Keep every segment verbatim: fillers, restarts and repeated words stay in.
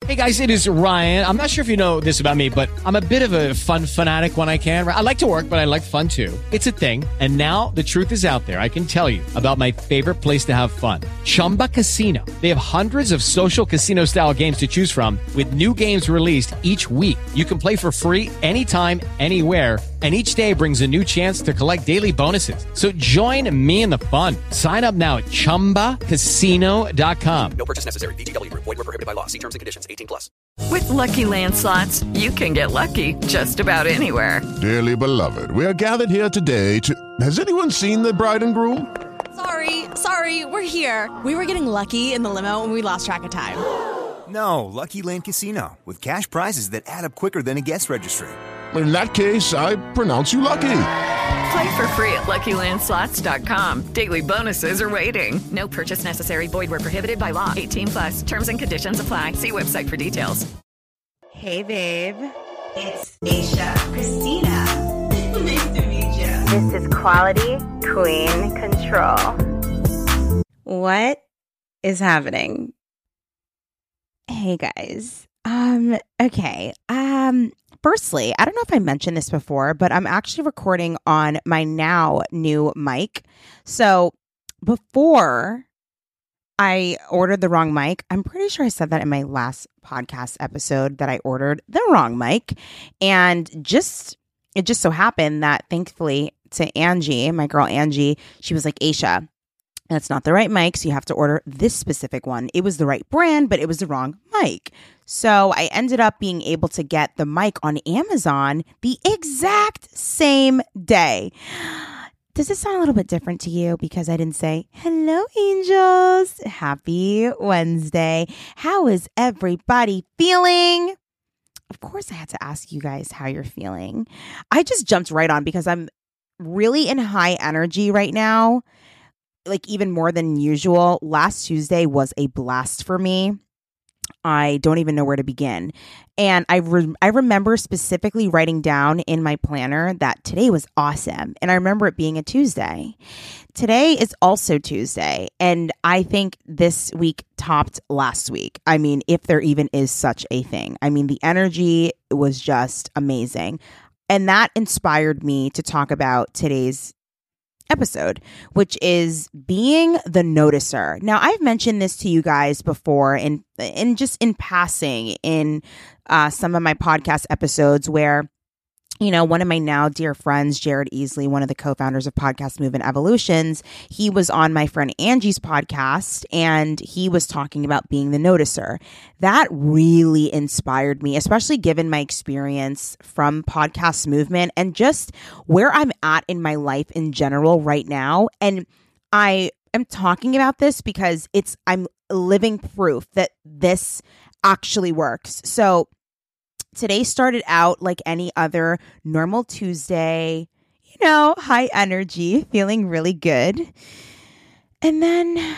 Hey guys, it is Ryan. I'm not sure if you know this about me, but I'm a bit of a fun fanatic when I can. I like to work, but I like fun too. It's a thing. And now the truth is out there. I can tell you about my favorite place to have fun. Chumba Casino. They have hundreds of social casino style games to choose from with new games released each week. You can play for free anytime, anywhere. And each day brings a new chance to collect daily bonuses. So join me in the fun. Sign up now at chumba casino dot com. No purchase necessary. V G W. Void were prohibited by law. See terms and conditions. eighteen plus. With Lucky Land Slots, you can get lucky just about anywhere. Dearly beloved, we are gathered here today to... Has anyone seen the bride and groom? Sorry, sorry, we're here. We were getting lucky in the limo and we lost track of time. No, Lucky Land Casino. With cash prizes that add up quicker than a guest registry. In that case, I pronounce you lucky. Play for free at lucky land slots dot com. Daily bonuses are waiting. No purchase necessary. Void where prohibited by law. eighteen plus. Terms and conditions apply. See website for details. Hey, babe. It's Aisha. Christina. Nice to meet you. This is Quality Queen Control. What is happening? Hey, guys. Um, okay. Um, firstly, I don't know if I mentioned this before, but I'm actually recording on my now new mic. So before I ordered the wrong mic, I'm pretty sure I said that in my last podcast episode that I ordered the wrong mic. And just, it just so happened that thankfully to Angie, my girl Angie, she was like, Aisha, that's not the right mic, so you have to order this specific one. It was the right brand, but it was the wrong mic. So I ended up being able to get the mic on Amazon the exact same day. Does this sound a little bit different to you because I didn't say, hello, angels, happy Wednesday. How is everybody feeling? Of course, I had to ask you guys how you're feeling. I just jumped right on because I'm really in high energy right now. Like even more than usual. Last Tuesday was a blast for me. I don't even know where to begin. And I re- I remember specifically writing down in my planner that today was awesome. And I remember it being a Tuesday. Today is also Tuesday. And I think this week topped last week. I mean, if there even is such a thing. I mean, the energy was just amazing. And that inspired me to talk about today's episode, which is being the noticer. Now, I've mentioned this to you guys before and in, in just in passing in uh, some of my podcast episodes where, you know, one of my now dear friends, Jared Easley, one of the co-founders of Podcast Movement Evolutions, he was on my friend Angie's podcast and he was talking about being the noticer. That really inspired me, especially given my experience from Podcast Movement and just where I'm at in my life in general right now. And I am talking about this because it's, I'm living proof that this actually works. So today started out like any other normal Tuesday, you know, high energy, feeling really good. And then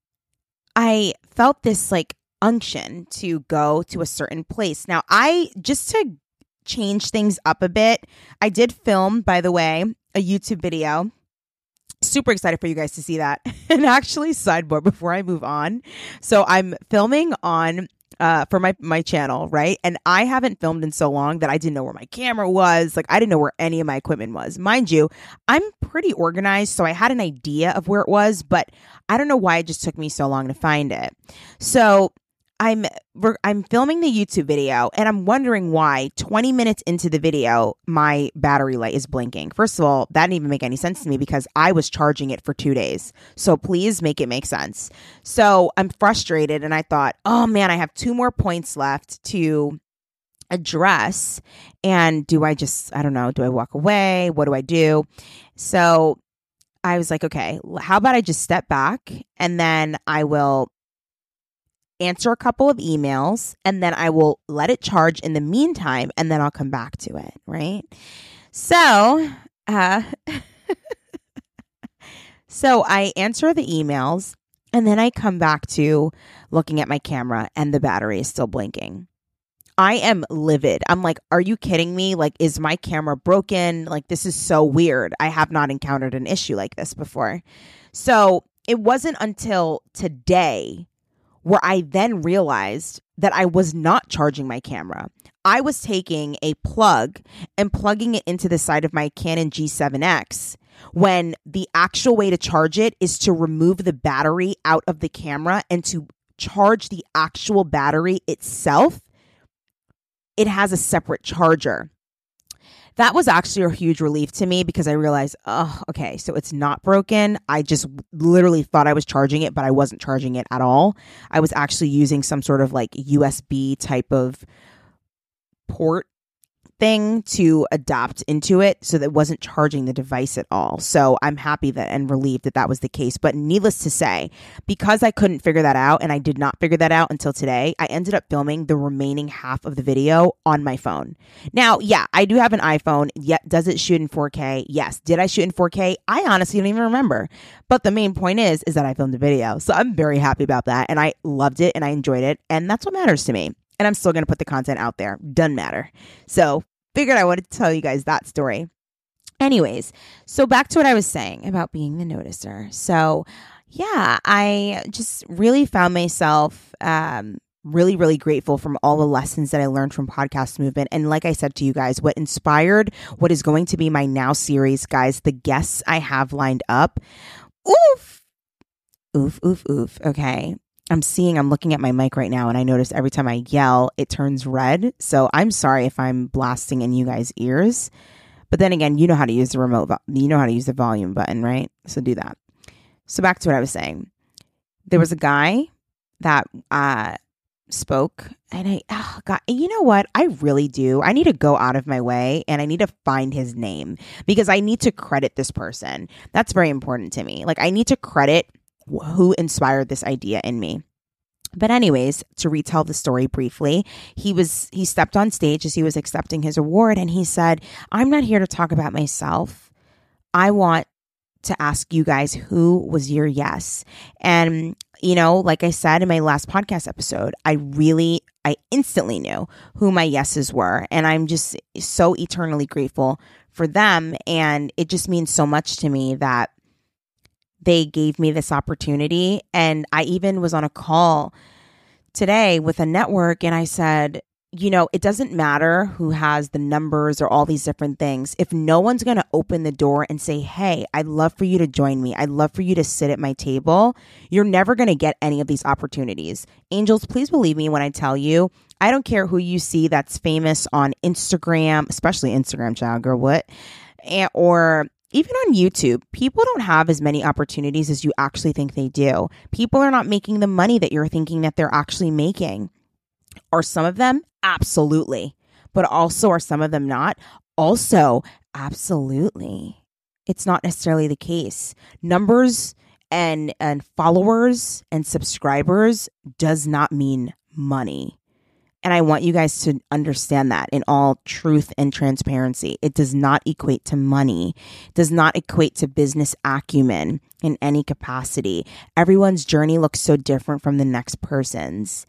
I felt this like unction to go to a certain place. Now, I, just to change things up a bit, I did film, by the way, a YouTube video. Super excited for you guys to see that. And actually, sidebar before I move on. So I'm filming on Uh, for my, my channel, right? And I haven't filmed in so long that I didn't know where my camera was. Like, I didn't know where any of my equipment was. Mind you, I'm pretty organized, so I had an idea of where it was, but I don't know why it just took me so long to find it. So I'm I'm filming the YouTube video, and I'm wondering why twenty minutes into the video, my battery light is blinking. First of all, that didn't even make any sense to me because I was charging it for two days. So please make it make sense. So I'm frustrated, and I thought, oh man, I have two more points left to address. And do I just, I don't know, do I walk away? What do I do? So I was like, okay, how about I just step back, and then I will answer a couple of emails, and then I will let it charge in the meantime, and then I'll come back to it, right? So, uh, so I answer the emails, and then I come back to looking at my camera, and the battery is still blinking. I am livid. I'm like, are you kidding me? Like, is my camera broken? Like, this is so weird. I have not encountered an issue like this before. So it wasn't until today where I then realized that I was not charging my camera. I was taking a plug and plugging it into the side of my Canon G seven X when the actual way to charge it is to remove the battery out of the camera and to charge the actual battery itself. It has a separate charger. That was actually a huge relief to me because I realized, oh, okay, so it's not broken. I just literally thought I was charging it, but I wasn't charging it at all. I was actually using some sort of like U S B type of port thing to adapt into it so that it wasn't charging the device at all. So I'm happy that and relieved that that was the case. But needless to say, because I couldn't figure that out, and I did not figure that out until today, I ended up filming the remaining half of the video on my phone. Now, yeah, I do have an iPhone. Yet, does it shoot in four K? Yes. Did I shoot in four K? I honestly don't even remember. But the main point is, is that I filmed a video. So I'm very happy about that. And I loved it and I enjoyed it. And that's what matters to me. And I'm still going to put the content out there. Doesn't matter. So figured I wanted to tell you guys that story. Anyways, so back to what I was saying about being the noticer. So yeah, I just really found myself um, really, really grateful from all the lessons that I learned from Podcast Movement. And like I said to you guys, what inspired what is going to be my Now series, guys, the guests I have lined up. Oof, oof, oof, oof. Okay. I'm seeing, I'm looking at my mic right now and I notice every time I yell, it turns red. So I'm sorry if I'm blasting in you guys' ears. But then again, you know how to use the remote, vo- you know how to use the volume button, right? So do that. So back to what I was saying. There was a guy that uh, spoke and I, oh God, you know what? I really do. I need to go out of my way and I need to find his name because I need to credit this person. That's very important to me. Like I need to credit who inspired this idea in me. But anyways, to retell the story briefly, he was he stepped on stage as he was accepting his award and he said, I'm not here to talk about myself. I want to ask you guys who was your yes. And, you know, like I said in my last podcast episode, I really, I instantly knew who my yeses were. And I'm just so eternally grateful for them. And it just means so much to me that they gave me this opportunity. And I even was on a call today with a network and I said, you know, it doesn't matter who has the numbers or all these different things. If no one's going to open the door and say, hey, I'd love for you to join me. I'd love for you to sit at my table. You're never going to get any of these opportunities. Angels, please believe me when I tell you, I don't care who you see that's famous on Instagram, especially Instagram, child girl, what? And, or even on YouTube, people don't have as many opportunities as you actually think they do. People are not making the money that you're thinking that they're actually making. Are some of them? Absolutely. But also, are some of them not? Also, absolutely. It's not necessarily the case. Numbers and, and followers and subscribers does not mean money. And I want you guys to understand that in all truth and transparency. It does not equate to money. It does not equate to business acumen in any capacity. Everyone's journey looks so different from the next person's.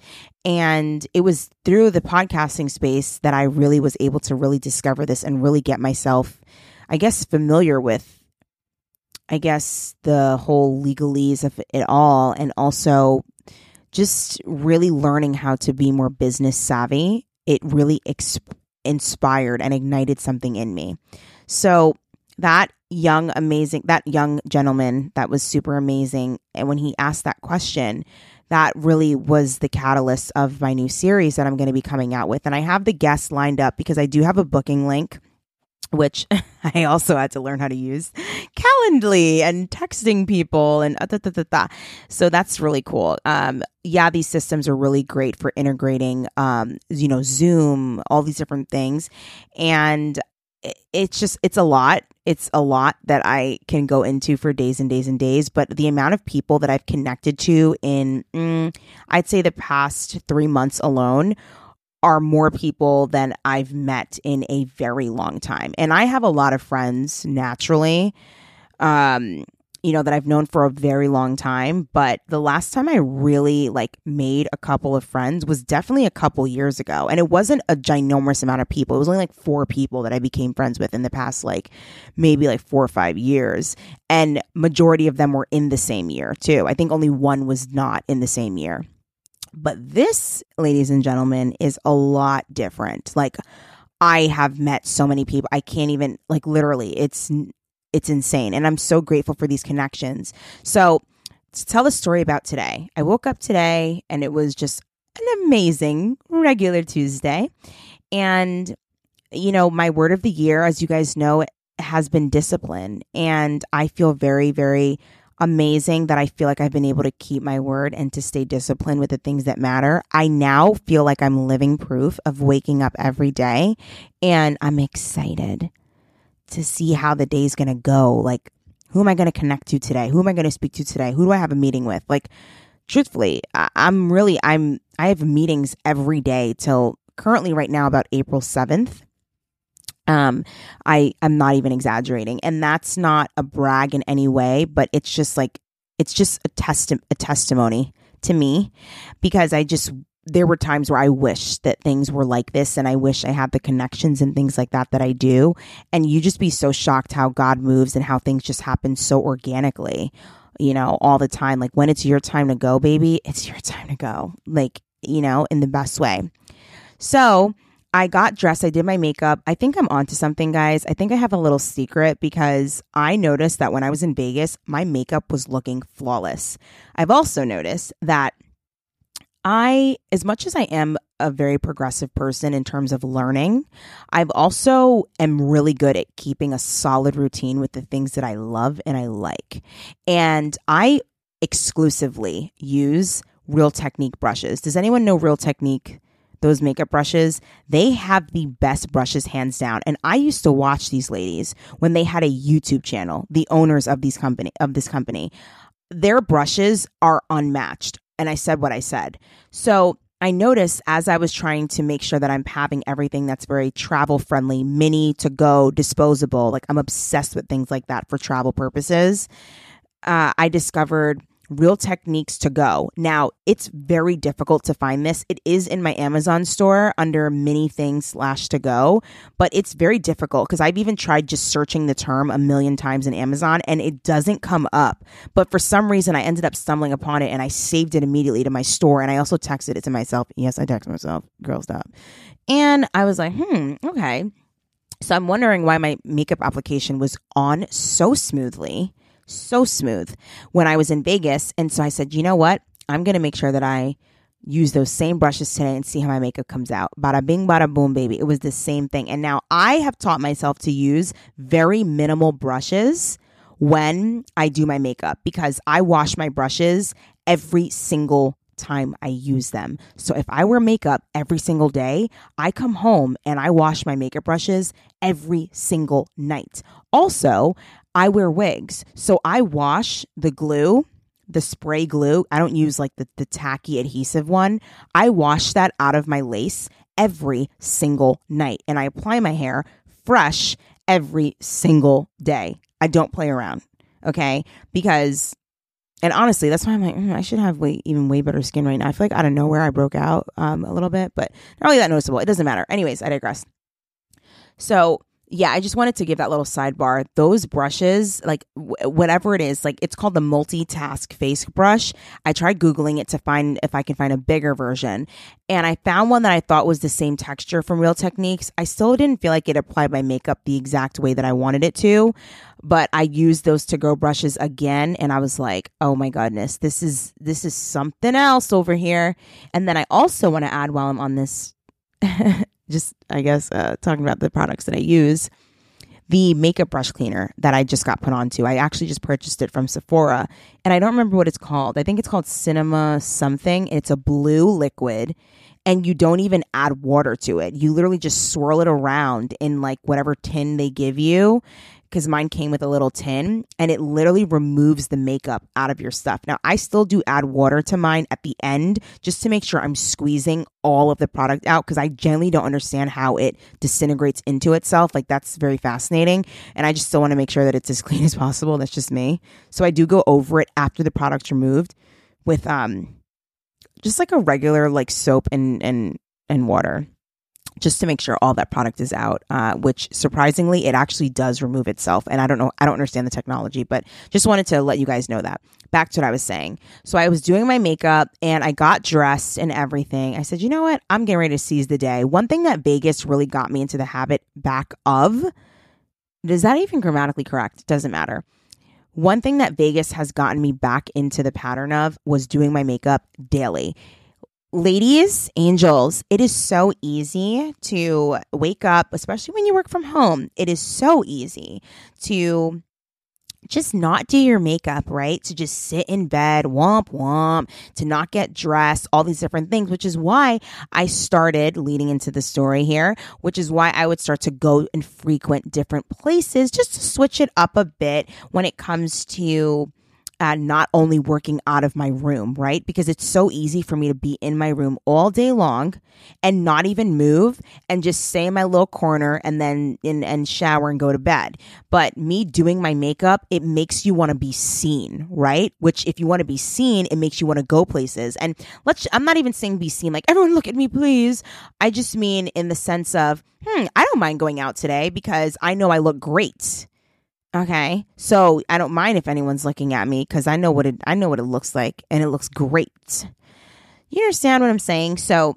And it was through the podcasting space that I really was able to really discover this and really get myself, I guess, familiar with, I guess, the whole legalese of it all. And also just really learning how to be more business savvy. It really exp- inspired and ignited something in me. So that young, amazing, that young gentleman that was super amazing. And when he asked that question, that really was the catalyst of my new series that I'm going to be coming out with. And I have the guests lined up because I do have a booking link, which I also had to learn how to use Calendly and texting people and uh, da, da, da, da. So that's really cool. Um, yeah, these systems are really great for integrating, um, you know, Zoom, all these different things. And it, it's just, it's a lot. It's a lot that I can go into for days and days and days. But the amount of people that I've connected to in, mm, I'd say the past three months alone are more people than I've met in a very long time. And I have a lot of friends naturally, um, you know, that I've known for a very long time. But the last time I really like made a couple of friends was definitely a couple years ago. And it wasn't a ginormous amount of people. It was only like four people that I became friends with in the past, like maybe like four or five years. And majority of them were in the same year too. I think only one was not in the same year. But this, ladies and gentlemen, is a lot different. Like, I have met so many people. I can't even, like, literally, it's it's insane. And I'm so grateful for these connections. So to tell the story about today, I woke up today and it was just an amazing regular Tuesday. And, you know, my word of the year, as you guys know, has been discipline. And I feel very, very amazing that I feel like I've been able to keep my word and to stay disciplined with the things that matter. I now feel like I'm living proof of waking up every day, and I'm excited to see how the day's going to go. Like, who am I going to connect to today? Who am I going to speak to today? Who do I have a meeting with? Like, truthfully, I- I'm really, I'm, I have meetings every day till currently right now about April seventh. Um, I, I'm not even exaggerating. And that's not a brag in any way, but it's just like, it's just a testi- a testimony to me, because I just, there were times where I wish that things were like this, and I wish I had the connections and things like that that I do. And you just be so shocked how God moves and how things just happen so organically, you know, all the time. Like, when it's your time to go, baby, it's your time to go, like, you know, in the best way. So I got dressed. I did my makeup. I think I'm onto something, guys. I think I have a little secret, because I noticed that when I was in Vegas, my makeup was looking flawless. I've also noticed that I, as much as I am a very progressive person in terms of learning, I've also am really good at keeping a solid routine with the things that I love and I like. And I exclusively use Real Technique brushes. Does anyone know Real Technique? Those makeup brushes, they have the best brushes hands down. And I used to watch these ladies when they had a YouTube channel, the owners of these company of this company. Their brushes are unmatched. And I said what I said. So I noticed as I was trying to make sure that I'm having everything that's very travel friendly, mini, to go, disposable. Like, I'm obsessed with things like that for travel purposes. Uh, I discovered Real Techniques to go. Now, it's very difficult to find this. It is in my Amazon store under mini things slash to go, but it's very difficult because I've even tried just searching the term a million times in Amazon and it doesn't come up. But for some reason, I ended up stumbling upon it and I saved it immediately to my store. And I also texted it to myself. Yes, I texted myself. Girl, stop. And I was like, hmm, okay. So I'm wondering why my makeup application was on so smoothly. so smooth when I was in Vegas. And so I said, you know what? I'm going to make sure that I use those same brushes today and see how my makeup comes out. Bada bing, bada boom, baby. It was the same thing. And now I have taught myself to use very minimal brushes when I do my makeup, because I wash my brushes every single time I use them. So if I wear makeup every single day, I come home and I wash my makeup brushes every single night. Also, I wear wigs. So I wash the glue, the spray glue. I don't use like the, the tacky adhesive one. I wash that out of my lace every single night. And I apply my hair fresh every single day. I don't play around. Okay. Because, and honestly, that's why I'm like, mm, I should have way, even way better skin right now. I feel like out of nowhere I broke out um, a little bit, but not really that noticeable. It doesn't matter. Anyways, I digress. So yeah, I just wanted to give that little sidebar. Those brushes, like w- whatever it is, like it's called the multitask face brush. I tried Googling it to find if I can find a bigger version. And I found one that I thought was the same texture from Real Techniques. I still didn't feel like it applied my makeup the exact way that I wanted it to. But I used those to-go brushes again. And I was like, oh my goodness, this is this is something else over here. And then I also want to add, while I'm on this just, I guess, uh, talking about the products that I use, the makeup brush cleaner that I just got put onto. I actually just purchased it from Sephora, and I don't remember what it's called. I think it's called Cinema something. It's a blue liquid, and you don't even add water to it. You literally just swirl it around in like whatever tin they give you, because mine came with a little tin, and it literally removes the makeup out of your stuff. Now, I still do add water to mine at the end just to make sure I'm squeezing all of the product out, because I generally don't understand how it disintegrates into itself. Like, that's very fascinating, and I just still want to make sure that it's as clean as possible. That's just me. So I do go over it after the product's removed with um just like a regular like soap and and and water, just to make sure all that product is out, uh, which surprisingly, it actually does remove itself. And I don't know, I don't understand the technology, but just wanted to let you guys know that. back to what I was saying. So I was doing my makeup and I got dressed and everything. I said, you know what? I'm getting ready to seize the day. One thing that Vegas really got me into the habit back of, is that even grammatically correct? Doesn't matter. One thing that Vegas has gotten me back into the pattern of was doing my makeup daily. Ladies, angels, it is so easy to wake up, especially when you work from home. It is so easy to just not do your makeup, right? To just sit in bed, womp womp, to not get dressed, all these different things, which is why I started leading into the story here, which is why I would start to go and frequent different places just to switch it up a bit when it comes to Uh, not only working out of my room, right? Because it's so easy for me to be in my room all day long and not even move and just stay in my little corner and then in and shower and go to bed. But me doing my makeup, it makes you want to be seen, right? Which if you want to be seen, it makes you want to go places. And let's, I'm not even saying be seen like, everyone look at me, please. I just mean in the sense of, hmm, I don't mind going out today because I know I look great. Okay, so I don't mind if anyone's looking at me because I know what it I know what it looks like and it looks great. You understand what I'm saying? So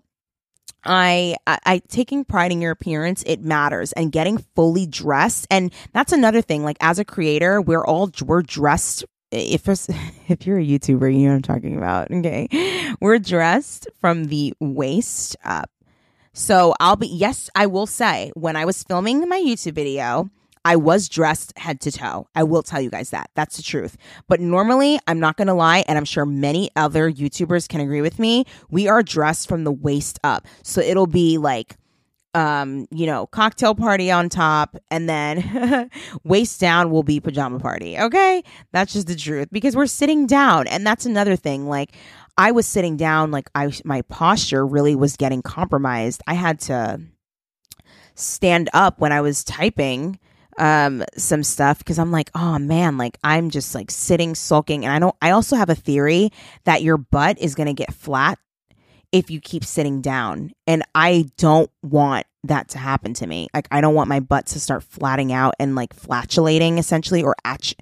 I, I I taking pride in your appearance, it matters, and getting fully dressed. And that's another thing. Like as a creator, we're all we're dressed. If it's, if you're a YouTuber, you know what I'm talking about. Okay, we're dressed from the waist up. So I'll be yes, I will say when I was filming my YouTube video, I was dressed head to toe. I will tell you guys that. That's the truth. But normally, I'm not going to lie, and I'm sure many other YouTubers can agree with me, we are dressed from the waist up. So it'll be like, um, you know, cocktail party on top, and then waist down will be pajama party. Okay? That's just the truth because we're sitting down. And that's another thing. Like, I was sitting down, like, I my posture really was getting compromised. I had to stand up when I was typing um some stuff because I'm like, oh man, like I'm just like sitting sulking. And I don't I also have a theory that your butt is going to get flat if you keep sitting down, and I don't want that to happen to me. Like I don't want my butt to start flatting out and like flatulating essentially, or atch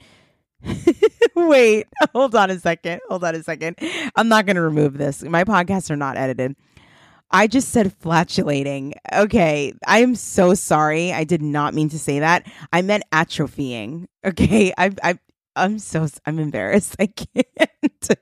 wait hold on a second hold on a second I'm not going to remove this. My podcasts are not edited. I just said flatulating. Okay, I am so sorry. I did not mean to say that. I meant atrophying. Okay, I, I, I'm so, I'm embarrassed. I can't.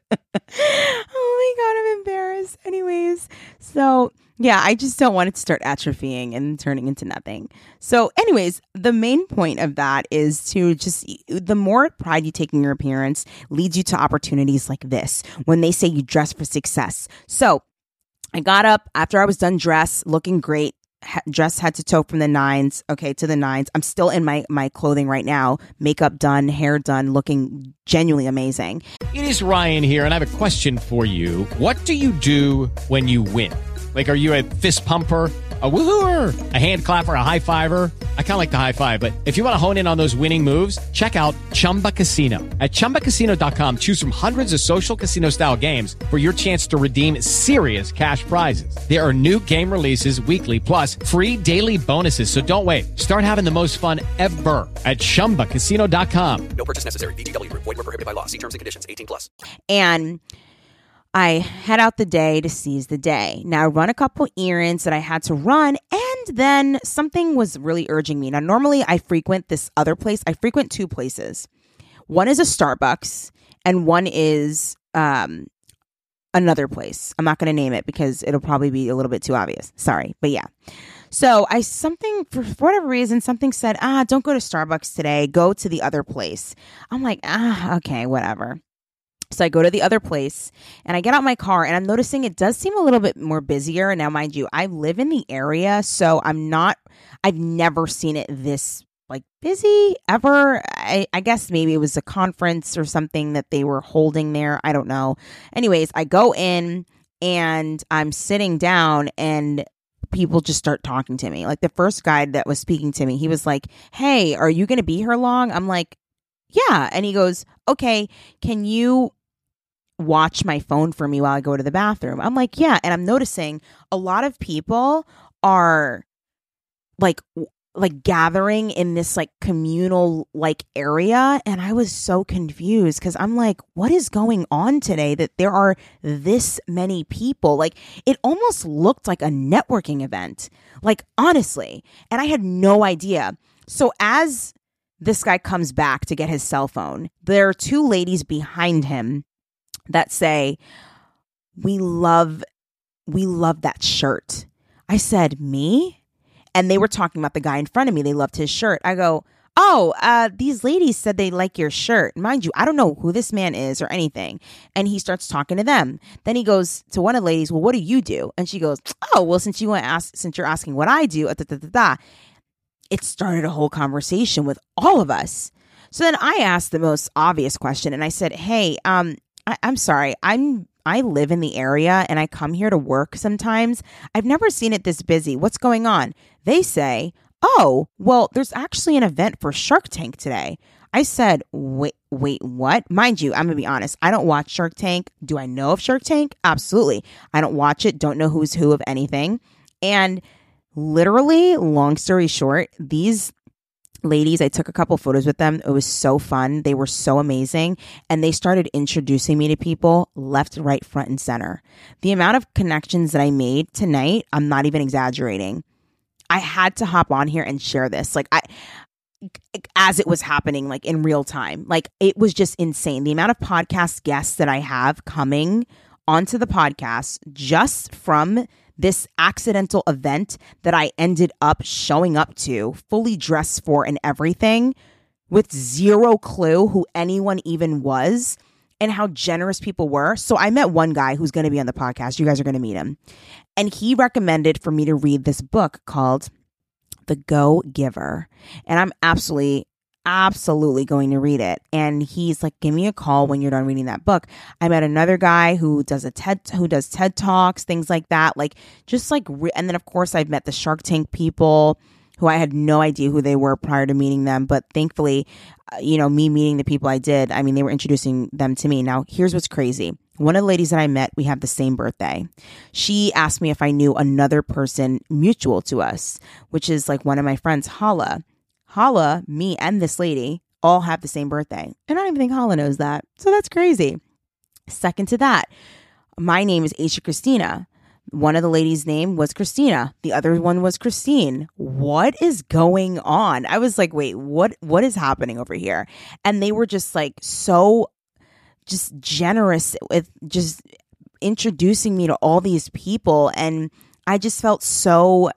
Oh my God, I'm embarrassed. Anyways, so yeah, I just don't want it to start atrophying and turning into nothing. So anyways, the main point of that is to just, the more pride you take in your appearance leads you to opportunities like this, when they say you dress for success. So I got up after I was done dressed, looking great, ha- dressed head to toe from the nines, okay, to the nines. I'm still in my, my clothing right now, makeup done, hair done, looking genuinely amazing. It is Ryan here, and I have a question for you. What do you do when you win? Like, are you a fist pumper, a woohooer, a hand clapper, a high fiver? I kind of like the high five, but if you want to hone in on those winning moves, check out Chumba Casino. At chumba casino dot com, choose from hundreds of social casino style games for your chance to redeem serious cash prizes. There are new game releases weekly, plus free daily bonuses. So don't wait. Start having the most fun ever at chumba casino dot com. No purchase necessary. V G W Group. Void where prohibited by law. See terms and conditions. eighteen plus. And I head out the day to seize the day. Now I run a couple errands that I had to run, and then something was really urging me. Now normally I frequent this other place. I frequent two places. One is a Starbucks and one is um, another place. I'm not going to name it because it'll probably be a little bit too obvious. Sorry, but yeah. So I something for, for whatever reason, something said, ah, don't go to Starbucks today. Go to the other place. I'm like, ah, okay, whatever. So I go to the other place and I get out my car and I'm noticing it does seem a little bit more busier. Now, mind you, I live in the area, so I'm not, I've never seen it this like busy ever. I, I guess maybe it was a conference or something that they were holding there. I don't know. Anyways, I go in and I'm sitting down and people just start talking to me. Like the first guy that was speaking to me, he was like, hey, are you going to be here long? I'm like, yeah. And he goes, okay, can you watch my phone for me while I go to the bathroom? I'm like, yeah. And I'm noticing a lot of people are like like gathering in this like communal like area. And I was so confused because I'm like, what is going on today that there are this many people? Like it almost looked like a networking event, like honestly. And I had no idea. So as this guy comes back to get his cell phone, there are two ladies behind him that say, we love, we love that shirt. I said, me? And they were talking about the guy in front of me. They loved his shirt. I go, oh, uh, these ladies said they like your shirt. Mind you, I don't know who this man is or anything. And he starts talking to them. Then he goes to one of the ladies, well, what do you do? And she goes, oh, well, since you want to ask, since you're asking what I do, da, da, da, da. It started a whole conversation with all of us. So then I asked the most obvious question, and I said, hey, um, I- I'm sorry, I'm I live in the area and I come here to work sometimes. I've never seen it this busy. What's going on? They say, oh, well, there's actually an event for Shark Tank today. I said, wait, wait, what? Mind you, I'm going to be honest. I don't watch Shark Tank. Do I know of Shark Tank? Absolutely. I don't watch it. Don't know who's who of anything. And literally, long story short, these ladies, I took a couple photos with them. It was so fun. They were so amazing. And they started introducing me to people left, right, front, and center. The amount of connections that I made tonight, I'm not even exaggerating. I had to hop on here and share this. Like I, as it was happening, like in real time, like it was just insane. The amount of podcast guests that I have coming onto the podcast just from this accidental event that I ended up showing up to, fully dressed for and everything, with zero clue who anyone even was and how generous people were. So I met one guy who's going to be on the podcast. You guys are going to meet him. And he recommended for me to read this book called The Go-Giver. And I'm absolutely absolutely going to read it. And he's like, give me a call when you're done reading that book. I met another guy who does a TED, who does TED Talks, things like that. Like just like, re- and then of course I've met the Shark Tank people who I had no idea who they were prior to meeting them. But thankfully, uh, you know, me meeting the people I did, I mean, they were introducing them to me. Now, here's what's crazy. One of the ladies that I met, we have the same birthday. She asked me if I knew another person mutual to us, which is like one of my friends, Hala. Hala, me, and this lady all have the same birthday. And I don't even think Hala knows that. So that's crazy. Second to that, my name is Aisha Christina. One of the ladies' name was Christina. The other one was Christine. What is going on? I was like, wait, what? what is happening over here? And they were just like so just generous with just introducing me to all these people. And I just felt so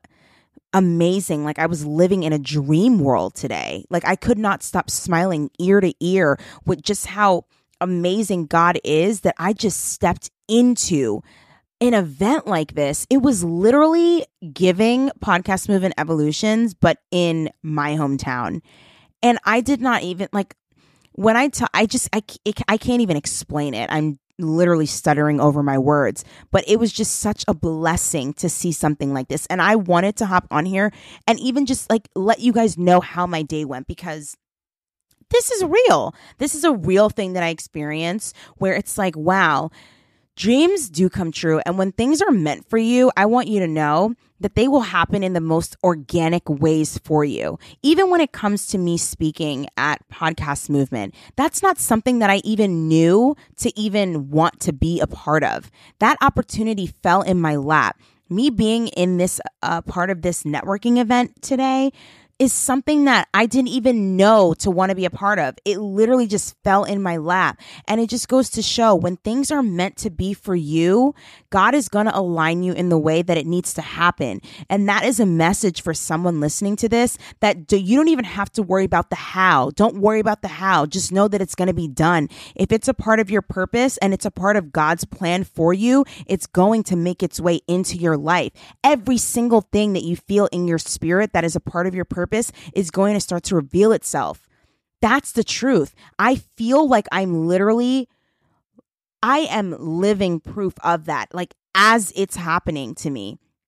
amazing. Like I was living in a dream world today. Like I could not stop smiling ear to ear with just how amazing God is that I just stepped into an event like this. It was literally giving Podcast Movement Evolutions, but in my hometown. And I did not even like when I, t- I just, I, I can't even explain it. I'm literally stuttering over my words, but it was just such a blessing to see something like this. And I wanted to hop on here and even just like let you guys know how my day went, because this is real. This is a real thing that I experienced where it's like, wow, dreams do come true. And when things are meant for you, I want you to know that they will happen in the most organic ways for you. Even when it comes to me speaking at Podcast Movement, that's not something that I even knew to even want to be a part of. That opportunity fell in my lap. Me being in this uh, part of this networking event today is something that I didn't even know to want to be a part of. It literally just fell in my lap. And it just goes to show when things are meant to be for you, God is going to align you in the way that it needs to happen. And that is a message for someone listening to this, that do, you don't even have to worry about the how. Don't worry about the how. Just know that it's going to be done. If it's a part of your purpose and it's a part of God's plan for you, it's going to make its way into your life. Every single thing that you feel in your spirit that is a part of your purpose is going to start to reveal itself. That's the truth. I feel like I'm literally, I am living proof of that. Like as it's happening to me,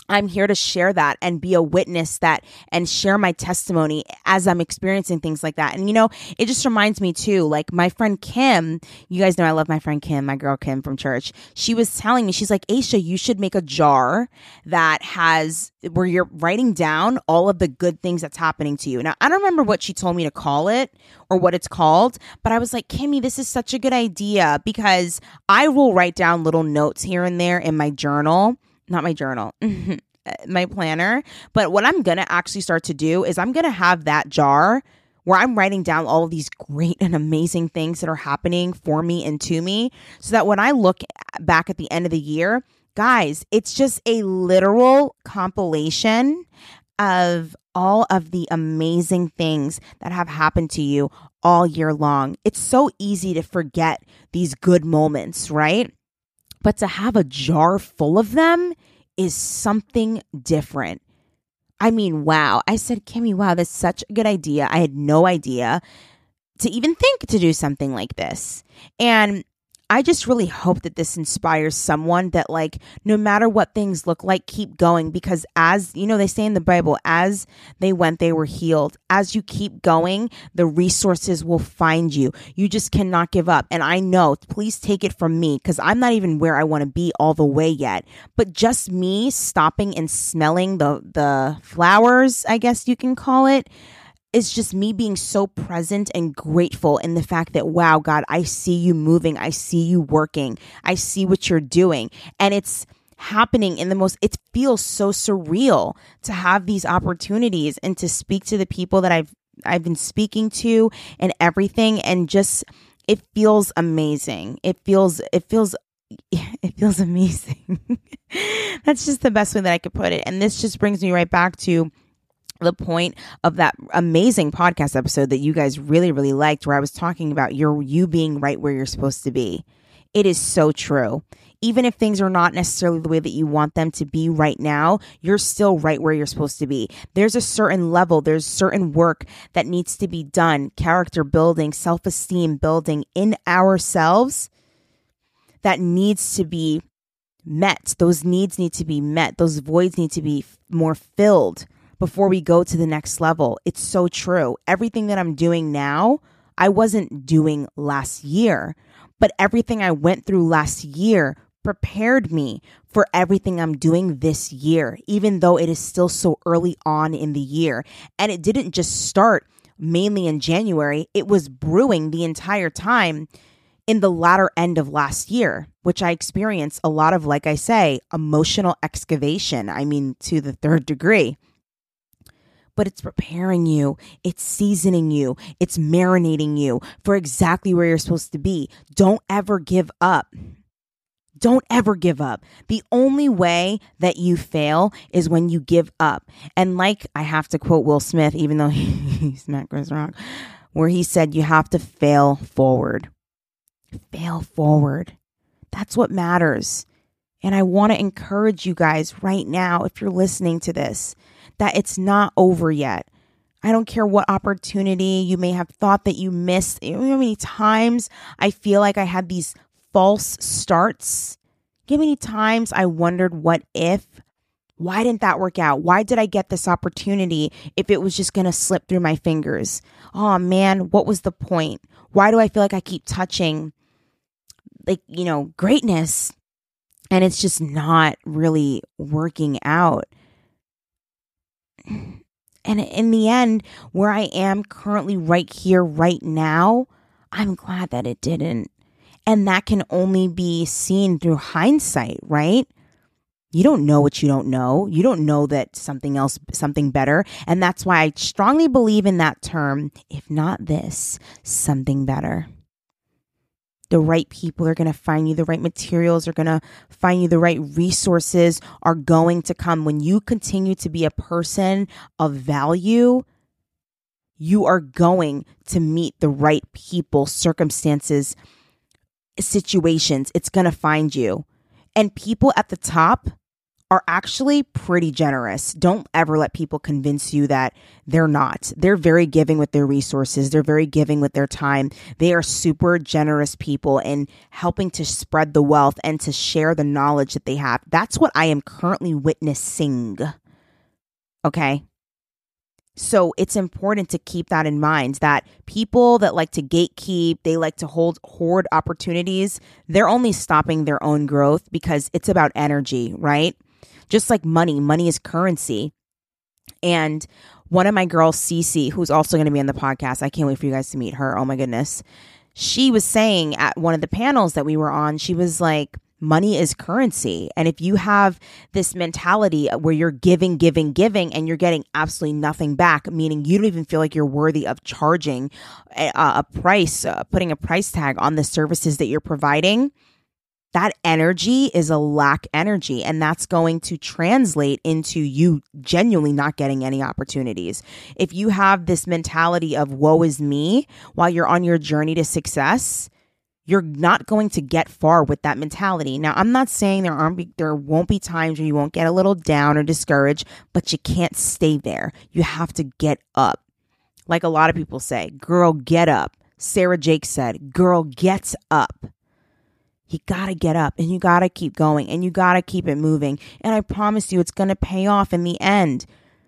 I'm here to share that and be a witness that and share my testimony as I'm experiencing things like that. And, you know, it just reminds me too, like my friend Kim, you guys know I love my friend Kim, my girl Kim from church. She was telling me, she's like, Aisha, you should make a jar that has where you're writing down all of the good things that's happening to you. Now, I don't remember what she told me to call it or what it's called, but I was like, Kimmy, this is such a good idea because I will write down little notes here and there in my journal. Not my journal, my planner. But what I'm going to actually start to do is I'm going to have that jar where I'm writing down all of these great and amazing things that are happening for me and to me so that when I look back at the end of the year, guys, it's just a literal compilation of all of the amazing things that have happened to you all year long. It's so easy to forget these good moments, right? But to have a jar full of them is something different. I mean, wow. I said, Kimmy, wow, that's such a good idea. I had no idea to even think to do something like this. And I just really hope that this inspires someone that, like, no matter what things look like, keep going, because as you know, they say in the Bible, as they went, they were healed. As you keep going, the resources will find you. You just cannot give up. And I know, please take it from me, because I'm not even where I want to be all the way yet. But just me stopping and smelling the the flowers, I guess you can call it, it's just me being so present and grateful in the fact that, wow, God, I see you moving. I see you working. I see what you're doing. And it's happening in the most, it feels so surreal to have these opportunities and to speak to the people that I've, I've been speaking to and everything. And just, it feels amazing. It feels, it feels, it feels amazing. That's just the best way that I could put it. And this just brings me right back to the point of that amazing podcast episode that you guys really, really liked, where I was talking about your you being right where you're supposed to be. It is so true. Even if things are not necessarily the way that you want them to be right now, you're still right where you're supposed to be. There's a certain level, there's certain work that needs to be done, character building, self-esteem building in ourselves that needs to be met. Those needs need to be met. Those voids need to be more filled before we go to the next level. It's so true. Everything that I'm doing now, I wasn't doing last year, but everything I went through last year prepared me for everything I'm doing this year, even though it is still so early on in the year. And it didn't just start mainly in January. It was brewing the entire time in the latter end of last year, which I experienced a lot of, like I say, emotional excavation. I mean, to the third degree. But it's preparing you, it's seasoning you, it's marinating you for exactly where you're supposed to be. Don't ever give up. Don't ever give up. The only way that you fail is when you give up. And like, I have to quote Will Smith, even though he, he smacked Chris Rock, where he said, you have to fail forward. Fail forward. That's what matters. And I want to encourage you guys right now, if you're listening to this, that it's not over yet. I don't care what opportunity you may have thought that you missed. You know how many times I feel like I had these false starts? How many times I wondered, what if? Why didn't that work out? Why did I get this opportunity if it was just going to slip through my fingers? Oh man, what was the point? Why do I feel like I keep touching, like, you know, greatness, and it's just not really working out? And in the end, where I am currently right here, right now, I'm glad that it didn't. And that can only be seen through hindsight, right? You don't know what you don't know. You don't know that something else, something better. And that's why I strongly believe in that term, if not this, something better. The right people are going to find you. The right materials are going to find you. The right resources are going to come. When you continue to be a person of value, you are going to meet the right people, circumstances, situations. It's going to find you. And people at the top are actually pretty generous. Don't ever let people convince you that they're not. They're very giving with their resources. They're very giving with their time. They are super generous people in helping to spread the wealth and to share the knowledge that they have. That's what I am currently witnessing. Okay? So it's important to keep that in mind, that people that like to gatekeep, they like to hold hoard opportunities, they're only stopping their own growth because it's about energy, right? Just like money, money is currency. And one of my girls, Cece, who's also going to be on the podcast, I can't wait for you guys to meet her. Oh my goodness. She was saying at one of the panels that we were on, she was like, money is currency. And if you have this mentality where you're giving, giving, giving, and you're getting absolutely nothing back, meaning you don't even feel like you're worthy of charging a, a price, uh, putting a price tag on the services that you're providing, that energy is a lack energy. And that's going to translate into you genuinely not getting any opportunities. If you have this mentality of woe is me while you're on your journey to success, you're not going to get far with that mentality. Now, I'm not saying there aren't be, there won't be times where you won't get a little down or discouraged, but you can't stay there. You have to get up. Like a lot of people say, girl, get up. Sarah Jake said, girl, gets up. You got to get up and you got to keep going and you got to keep it moving. And I promise you, it's going to pay off in the end.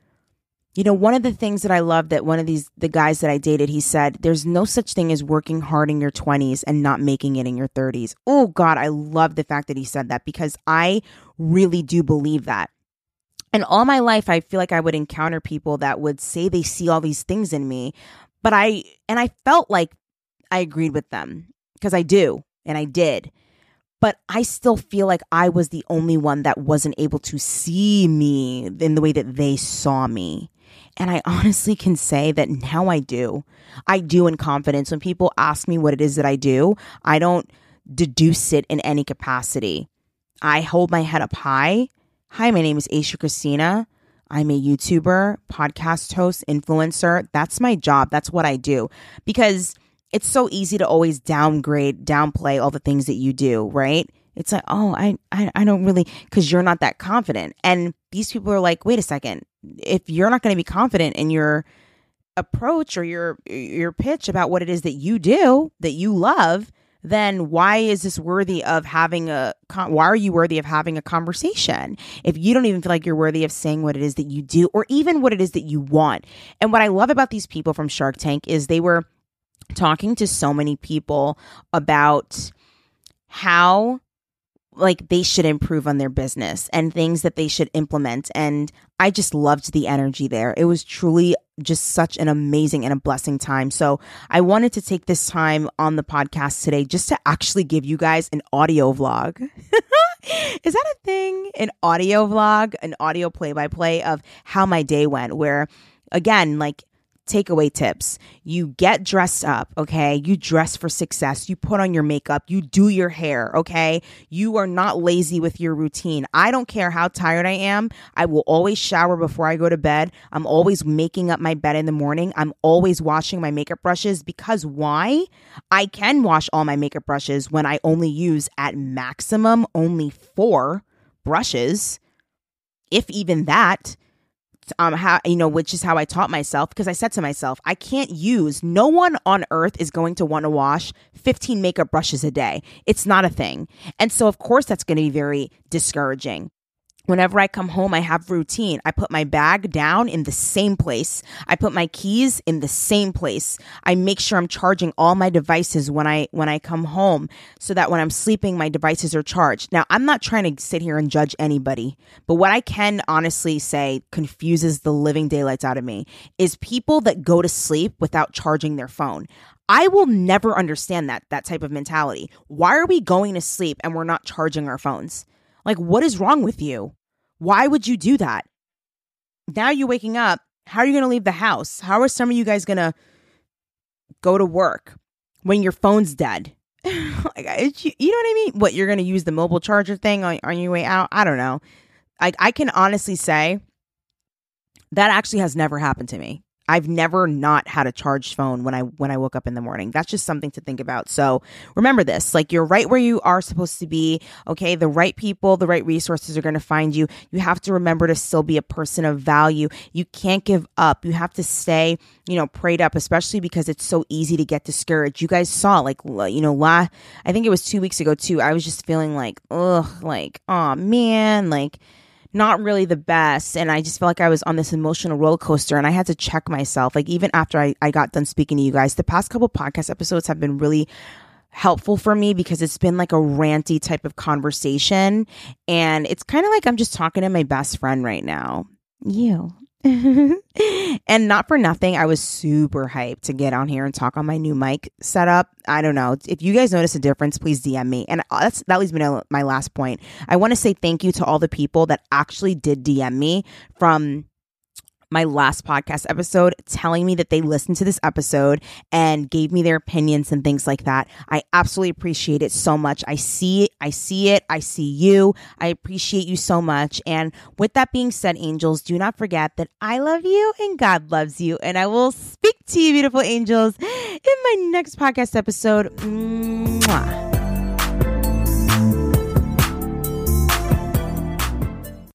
You know, one of the things that I love that one of these, the guys that I dated, he said, there's no such thing as working hard in your twenties and not making it in your thirties. Oh God, I love the fact that he said that because I really do believe that. And all my life, I feel like I would encounter people that would say they see all these things in me, but I, and I felt like I agreed with them because I do, and I did. But I still feel like I was the only one that wasn't able to see me in the way that they saw me. And I honestly can say that now I do. I do in confidence. When people ask me what it is that I do, I don't deduce it in any capacity. I hold my head up high. Hi, my name is Aisha Christina. I'm a YouTuber, podcast host, influencer. That's my job. That's what I do. Because it's so easy to always downgrade, downplay all the things that you do, right? It's like, oh, I, I, I don't really, because you're not that confident. And these people are like, wait a second. If you're not going to be confident in your approach or your your pitch about what it is that you do, that you love, then why is this worthy of having a, why are you worthy of having a conversation? If you don't even feel like you're worthy of saying what it is that you do, or even what it is that you want. And what I love about these people from Shark Tank is they were talking to so many people about how like they should improve on their business and things that they should implement. And I just loved the energy there. It was truly just such an amazing and a blessing time. So I wanted to take this time on the podcast today just to actually give you guys an audio vlog. Is that a thing? An audio vlog, an audio play-by-play of how my day went, where again, like, takeaway tips. You get dressed up, okay? You dress for success. You put on your makeup. You do your hair, okay? You are not lazy with your routine. I don't care how tired I am. I will always shower before I go to bed. I'm always making up my bed in the morning. I'm always washing my makeup brushes because why? I can wash all my makeup brushes when I only use at maximum only four brushes, if even that. Um, how, you know, which is how I taught myself, because I said to myself, I can't use, no one on earth is going to want to wash fifteen makeup brushes a day. It's not a thing. And so, of course, that's going to be very discouraging. Whenever I come home, I have routine. I put my bag down in the same place. I put my keys in the same place. I make sure I'm charging all my devices when I when I come home so that when I'm sleeping, my devices are charged. Now, I'm not trying to sit here and judge anybody, but what I can honestly say confuses the living daylights out of me is people that go to sleep without charging their phone. I will never understand that, that type of mentality. Why are we going to sleep and we're not charging our phones? Like, what is wrong with you? Why would you do that? Now you're waking up. How are you going to leave the house? How are some of you guys going to go to work when your phone's dead? Like, you know what I mean? What, you're going to use the mobile charger thing on, on your way out? I don't know. I, I can honestly say that actually has never happened to me. I've never not had a charged phone when I when I woke up in the morning. That's just something to think about. So remember this, like you're right where you are supposed to be. Okay, the right people, the right resources are going to find you. You have to remember to still be a person of value. You can't give up. You have to stay, you know, prayed up, especially because it's so easy to get discouraged. You guys saw, like, you know, la- I think it was two weeks ago too. I was just feeling like, ugh, like, oh man, like, not really the best. And I just felt like I was on this emotional roller coaster, and I had to check myself. Like, even after I, I got done speaking to you guys, the past couple podcast episodes have been really helpful for me because it's been like a ranty type of conversation. And it's kind of like I'm just talking to my best friend right now. You. And not for nothing, I was super hyped to get on here and talk on my new mic setup. I don't know. If you guys notice a difference, please D M me. And that's that leads me to my last point. I want to say thank you to all the people that actually did D M me from my last podcast episode, telling me that they listened to this episode and gave me their opinions and things like that. I absolutely appreciate it so much. I see it. I see it. I see you. I appreciate you so much. And with that being said, angels, do not forget that I love you and God loves you. And I will speak to you, beautiful angels, in my next podcast episode. Mwah.